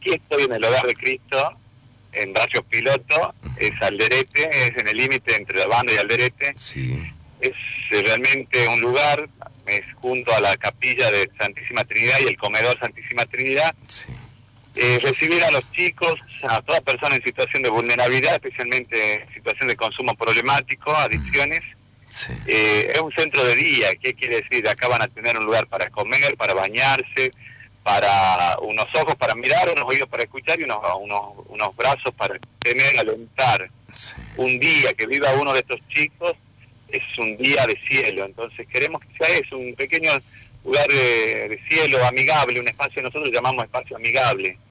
aquí estoy en el Hogar de Cristo, en Barrio Piloto, es Alderete, es en el límite entre la Banda y Alderete. Sí. Es realmente un lugar, es junto a la capilla de Santísima Trinidad y el comedor Santísima Trinidad. Sí. Recibir a los chicos, a toda persona en situación de vulnerabilidad, especialmente en situación de consumo problemático, adicciones. Sí. Es un centro de día. ¿Qué quiere decir? Acá van a tener un lugar para comer, para bañarse, para unos ojos para mirar, unos oídos para escuchar y unos brazos para tener, alentar. Sí. Un día que viva uno de estos chicos es un día de cielo. Entonces queremos que sea eso, un pequeño lugar de cielo amigable, un espacio que nosotros llamamos espacio amigable.